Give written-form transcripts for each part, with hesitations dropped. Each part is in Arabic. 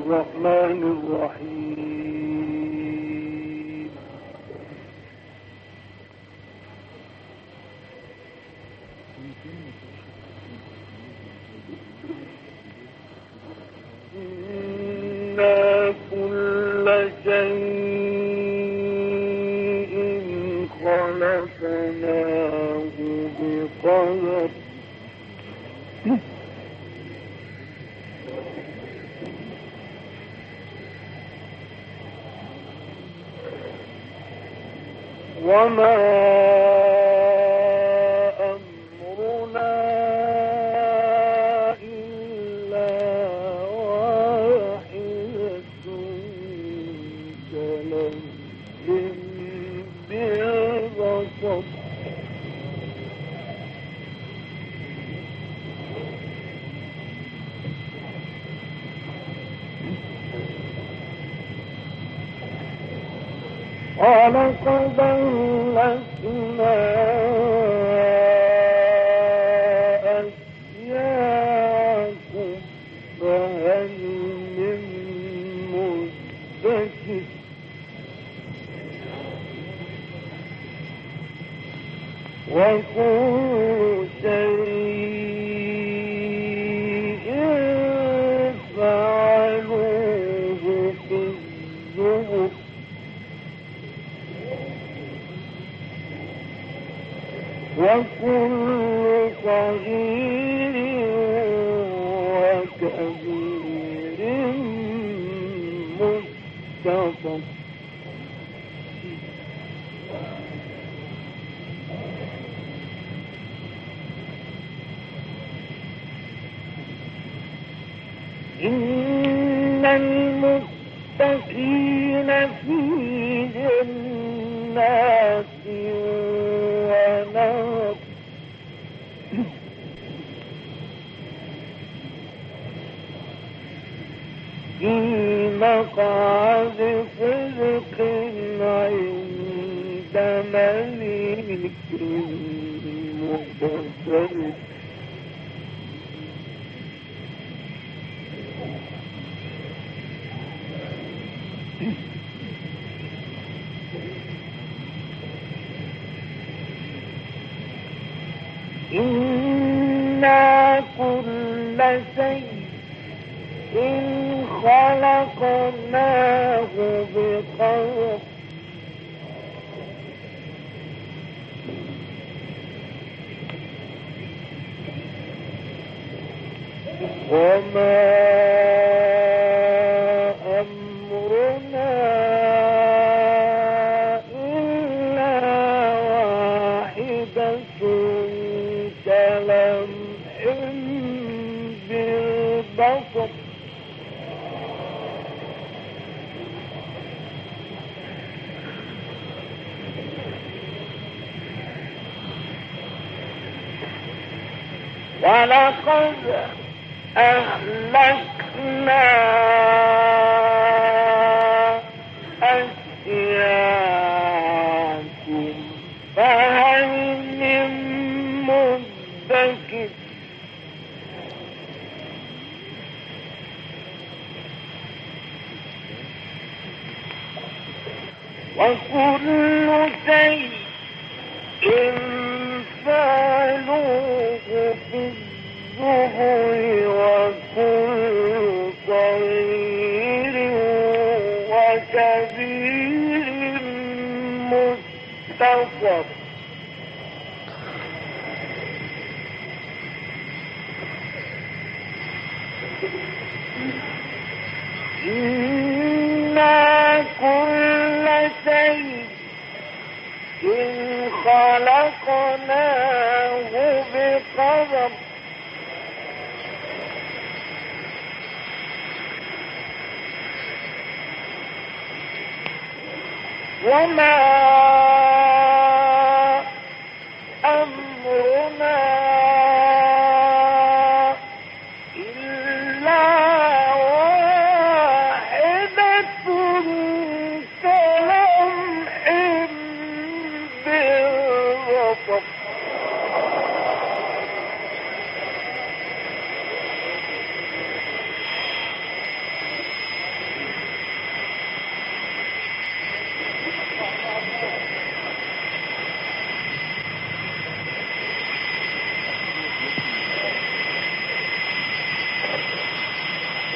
الرحمن الرحيم إنا كل شيء خلقناه بقدر وما أمرنا إلا واحدة كلمح بالبصر ولقد أهلكنا أشياءكم فهل من مدكر وكل شيء فعلوه في الزبر وكل صغير وكبير مستطر إن المتقين في جنات ونهر في مقعد صدق عند مليك مقتدر إنا كل شيء خلقناه بقدر وما أمرنا إلا واحدة كلمح بالبصر ولقد أهلكنا أشياءكم فهل من مدكر وكل شيء فعلوه في الزبر وكل صغير وكبير مستطر إنا كل شيء خلقناه بقدر وما أمرنا إلا واحدة كلمح بالبصر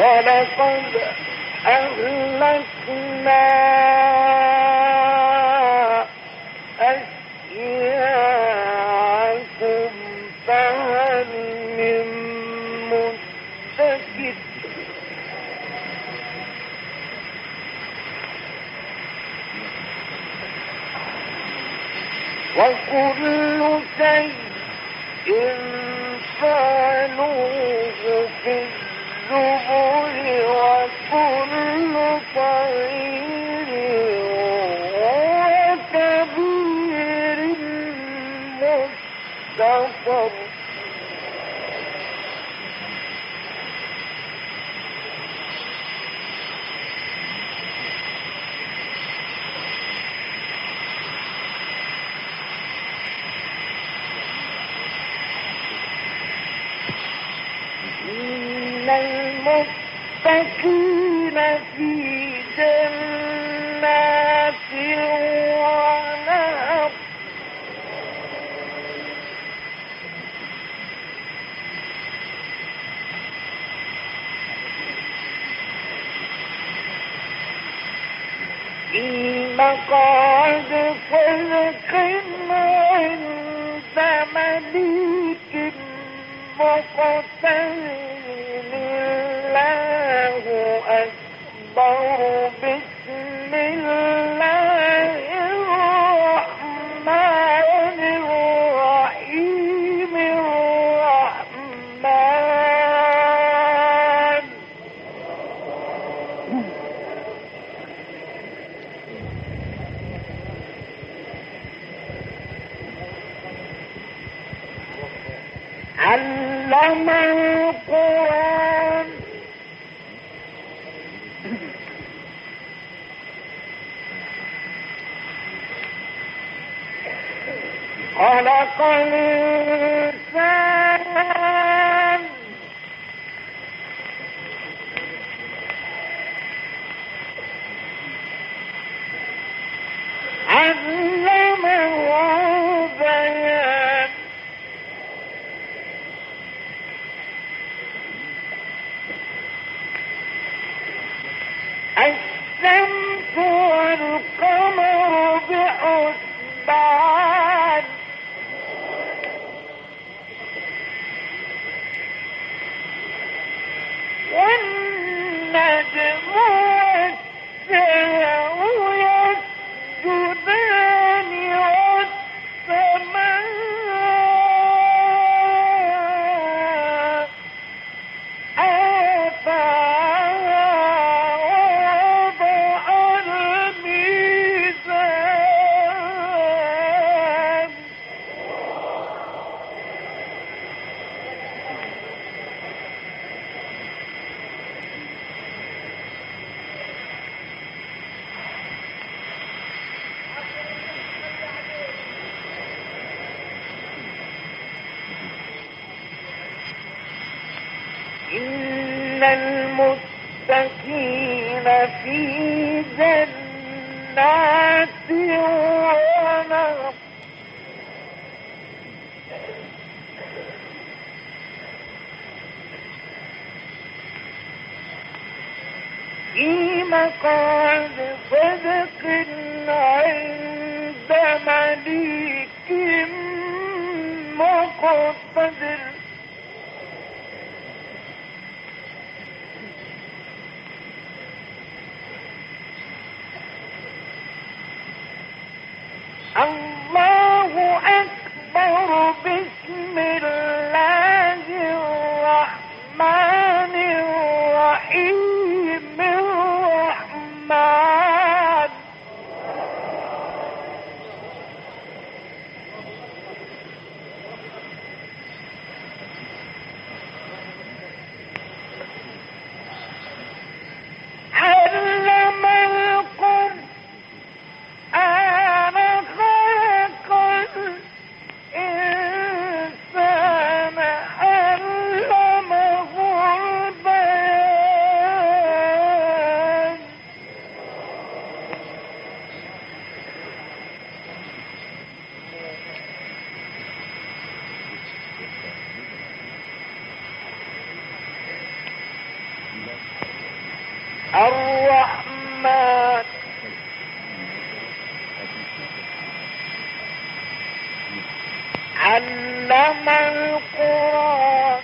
ولقد أهلكنا أشياعكم فهل من مدكر وكل شيء فعلوه في الزبر وكل صغير وكبير مستقر إن المتقين في جنات ونهر في مقعد صدق عند مليك مقتدر الله أكبر بسم الله الرحمن الرحيم الرحمن علم القرآن خلق الإنسان علمه البيان الشمس والقمر بحسبان والنجم والشجر يسجدان والسماء آتاها ووضع الميزان إن المتقين في جنات ونهر في مقعد صدق عند مليك مقتدر الله أكبر بسم الله الرحمن الرحيم الرحمن الرحمن علم القرآن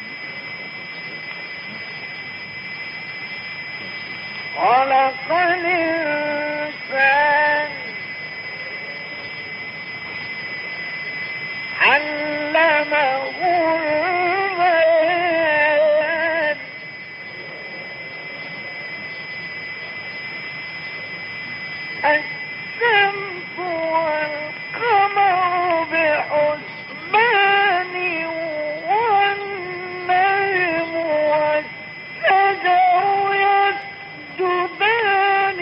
خلق الإنسان علمه البيان الشمس والقمر بحسبان والنجم والشجر يسجدان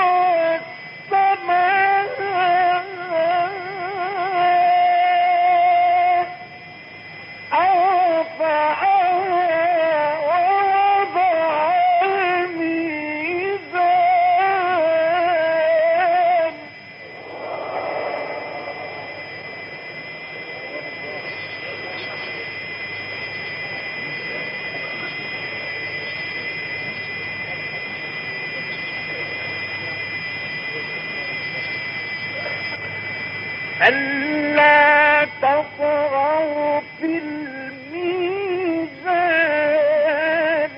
ألا تطغوا في الميزان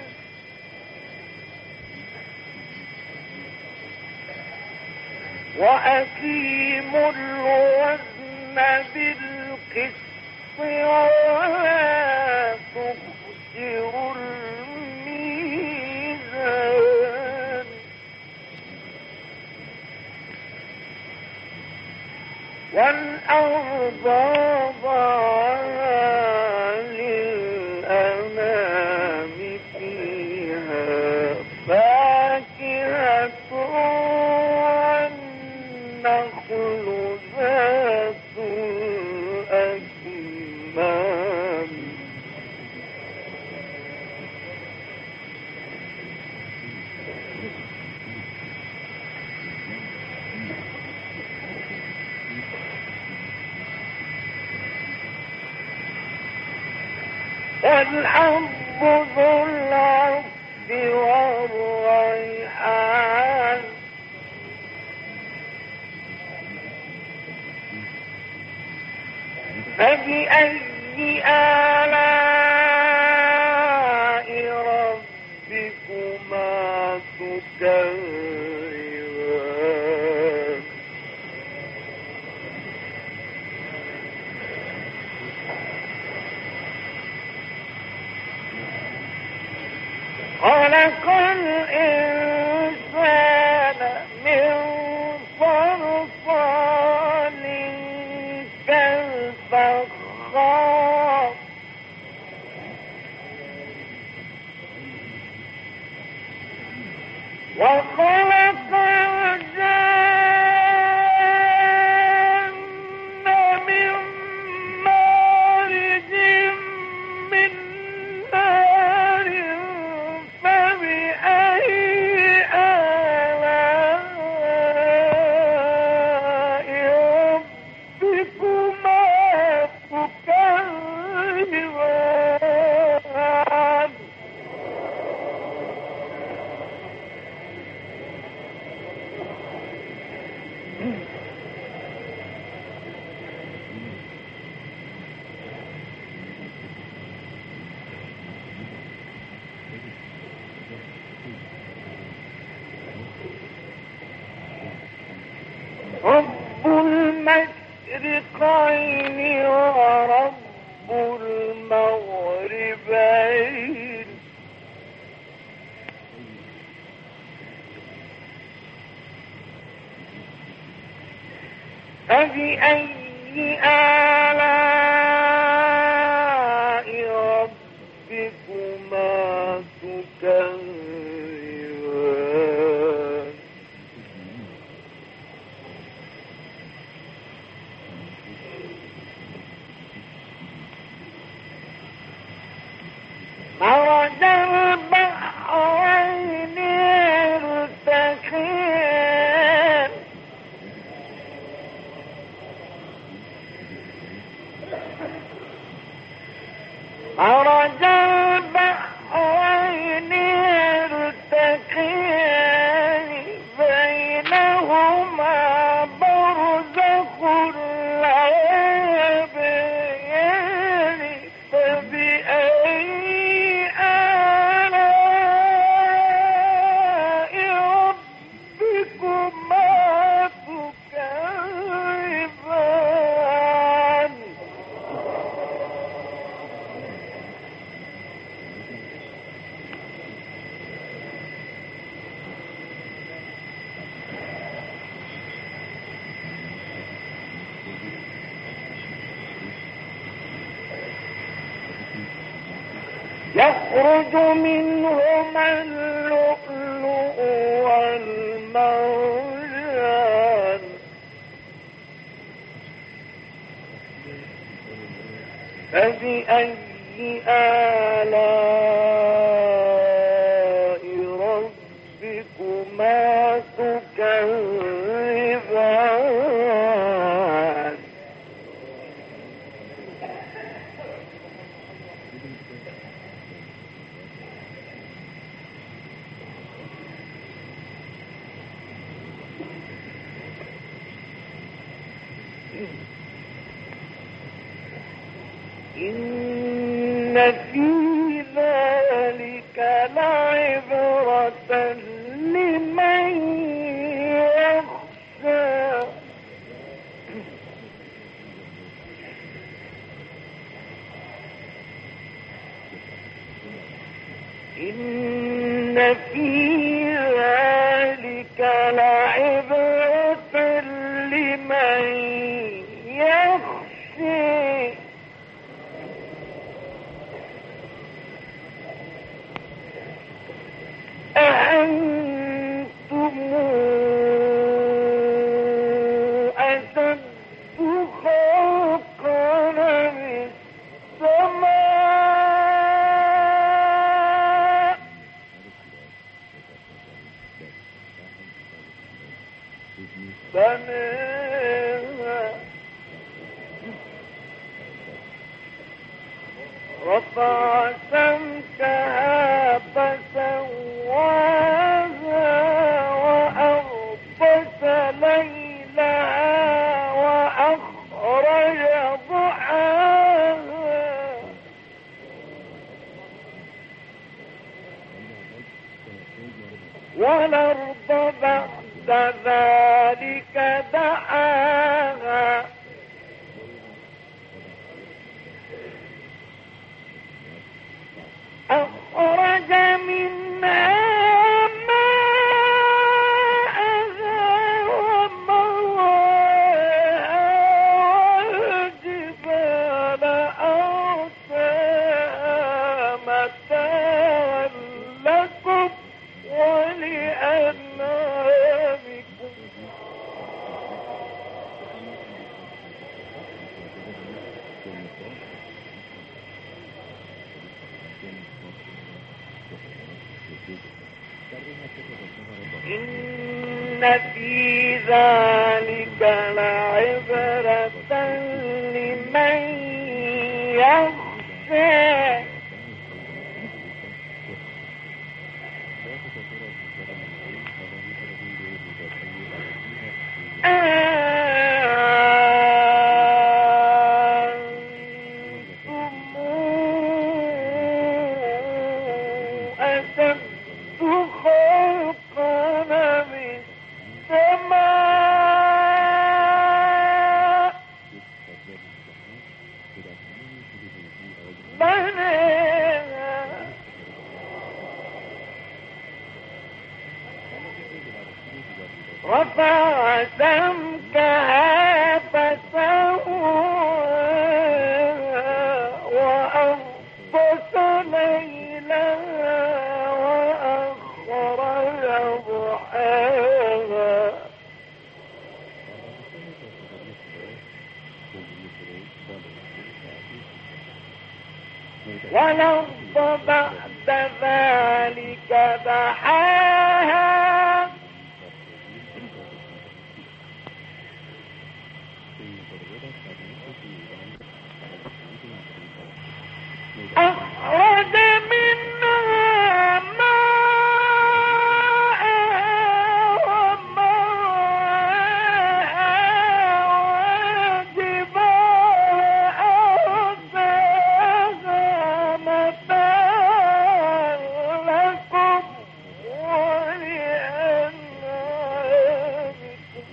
وأقيموا الوزن بالقسط ولا تخسروا الميزان والأرض وضعها للأنام فيها فاكهة والنخل ذات الأكمام والحب ذو العصف والريحان فبأي آلاء ربكما تكذبان خلق الإنسان من صلصال كالفخار وخلق الجن من مارج من نار فبأي آلاء ربكما تكذبان رب المشرقين ورب المغربين فبأي آلاء ربكما تكذبان مرج البحرين يلتقيان مرج البحرين يلتقيان يخرج منهما اللؤلؤ والمرجان فبأي آلاء ربكما تكذبان إن في ذلك لعبرة لمن يخشى إن في ذلك لعبرة لمن يخشى أأنتم أشد خلقا من السماء بناها رفع سمكها فسواها وأغطش ليلها وأخرج ضحاها والأرض بعد ذلك دحاها أخرج منها ماءها ومرعاها والجبال أرساها متاعا لكم ولأنعامكم إن في ذلك لعبرة لمن يخشى رفع سمكها فسواها وأغطش ليلها وأخرج ضحاها والأرض بعد ذلك دحاها أخرج منها ماءها ومرعاها والجبال أرساها متاعا لكم ولأنعامكم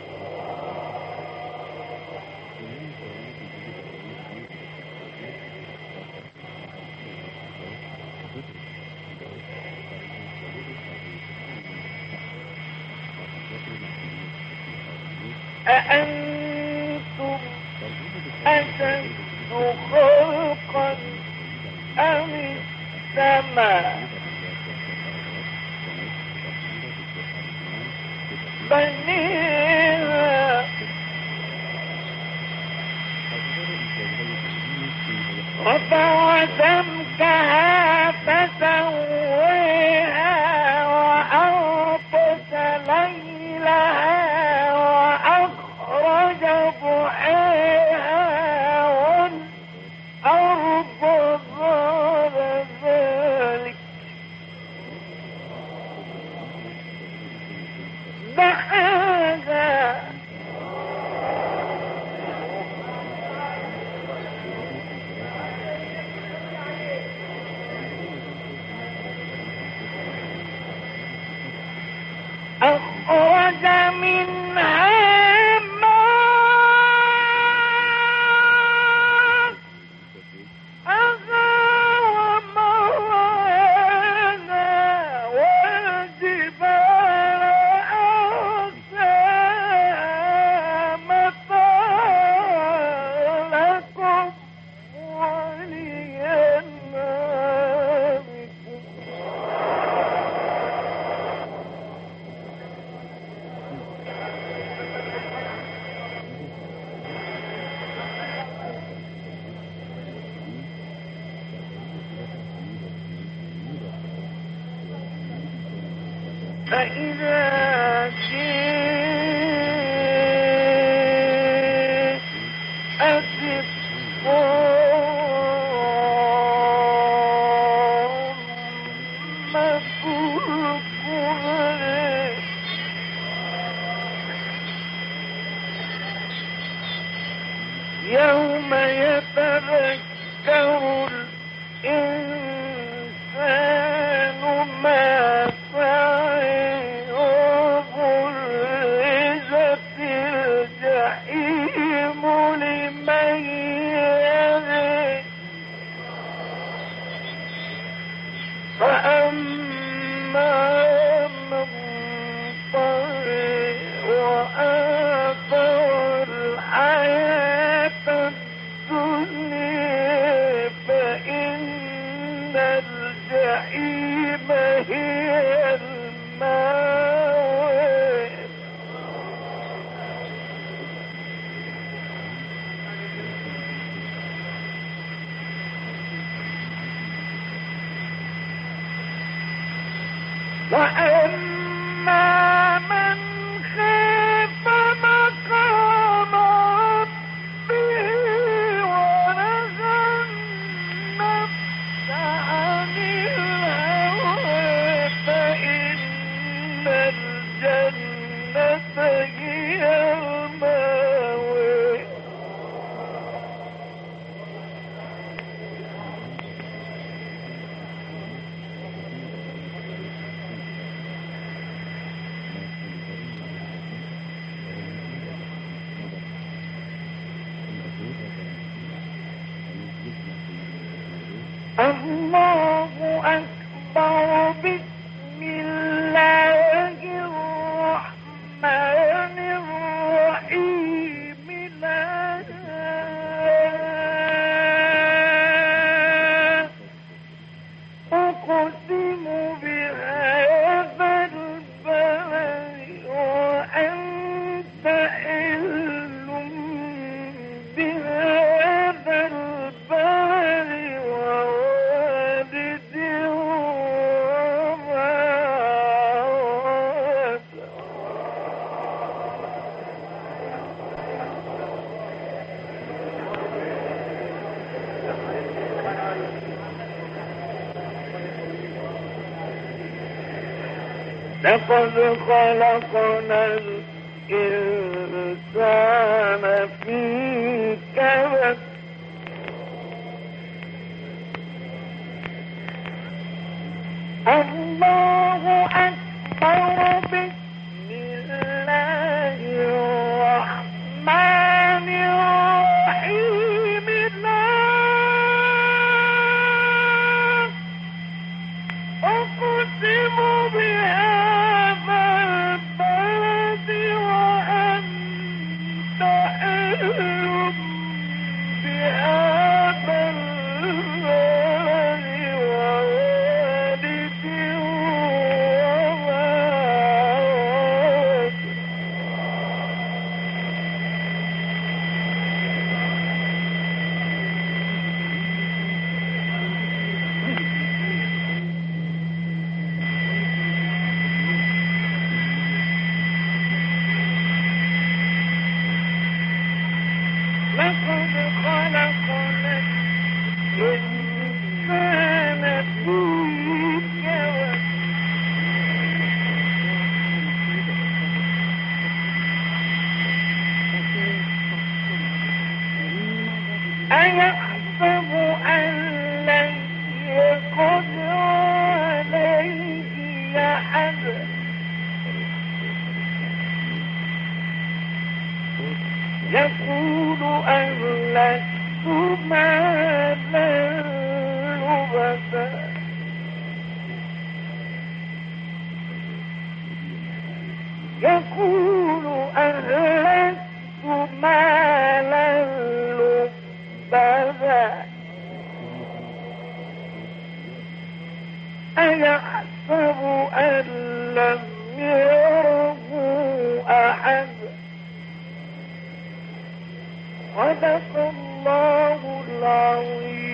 أأنتم أشد خلقا أم السماء بنيها رفع سمكها فسويها وأغطش ليلها وأخرج ضحيها والأرض بعد ذلك دحاها أخرج منها ماءها ومرعاها والجبال أرساها متاعا لكم ولأنعامكم فإذا جاءت الطامة الكبرى يوم يتذكر الإنسان ما سعى وبرزت الجحيم لمن يرى فأما من طغى وآثر الحياة الدنيا فإن الجحيم هي المأوى وأما من خاف مقام ربه ونهى النفس عن الهوى فإن الجنة هي المأوى الله أكبر بسم الله الرحمن الرحيم لا أقسم بهذا البلد وأنت حل بهذا البلد ووالد وما لقد خلقنا الإنسان في كبد الله أكبر بسم الله الرحمن الرحيم لا أقسم بهذا البلد وأنت حل بهذا البلد ووالد يقول أهلكت مالا لبدا أيحسب أن لم يره أحد صدق الله العظيم.